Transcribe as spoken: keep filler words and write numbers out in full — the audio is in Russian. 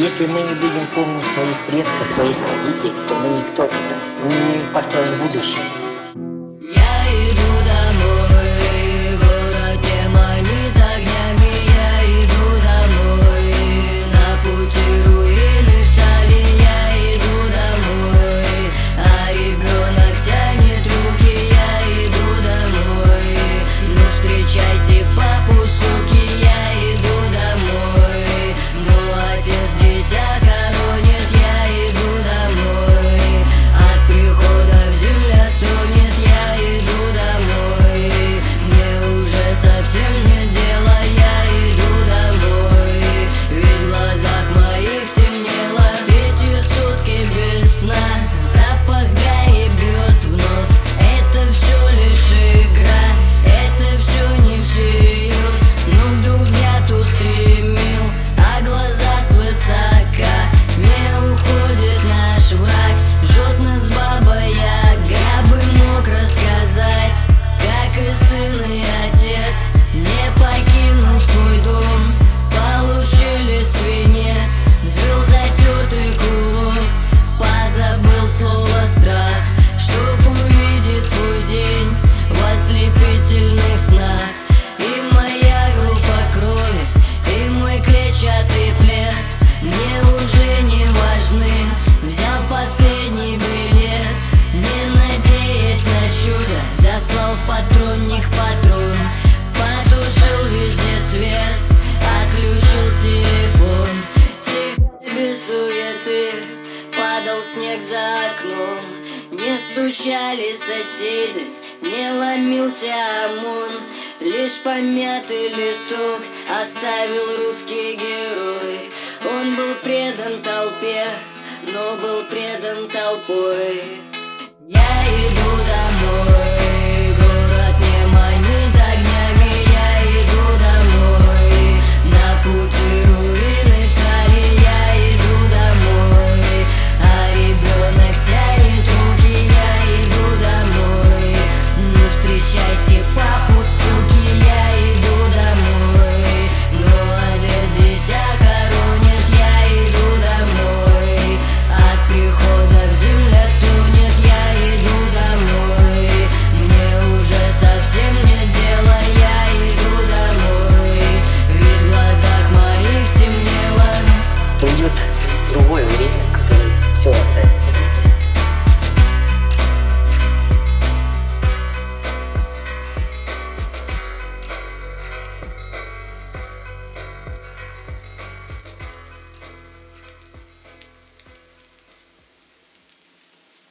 Если мы не будем помнить своих предков, своих родителей, то мы никто тогда. Мы не построим будущее. Я иду домой, город не манит огнями. Я иду домой, на пути руины встали. Я иду домой, а ребенок тянет руки. Я иду домой, ну встречайте папу, суки. Я иду домой, но отец дитя хоронит. Я иду домой, от прихода в земля стонет. Я иду домой, мне уже совсем нет дела. Я иду домой, ведь в глазах моих темнело. Третьи сутки без сна, запах гари бьет в нос. Это все лишь игра, это все не всерьез. Но вдруг взгляд устремил, а глаза свысока. Не уходит наш враг, жжет нас баба Яга. Я бы мог рассказать, как и сын, и отец, не покинув свой дом, получили свинец. Взвел затертый кулак, позабыл слово страх, чтоб увидеть свой день в ослепительных снах. И моя группа крови, и мой клетчатый плед мне уже не важны. Взял последний билет, не надеясь на чудо, дослал в патронник патрон. Потушил везде свет, отключил телефон. Тихо, без суеты, падал снег за окном. Не стучали соседи, не ломился ОМОН. Лишь помятый листок оставил русский герой. Он был предан толпе, но был предан толпой. Я иду домой.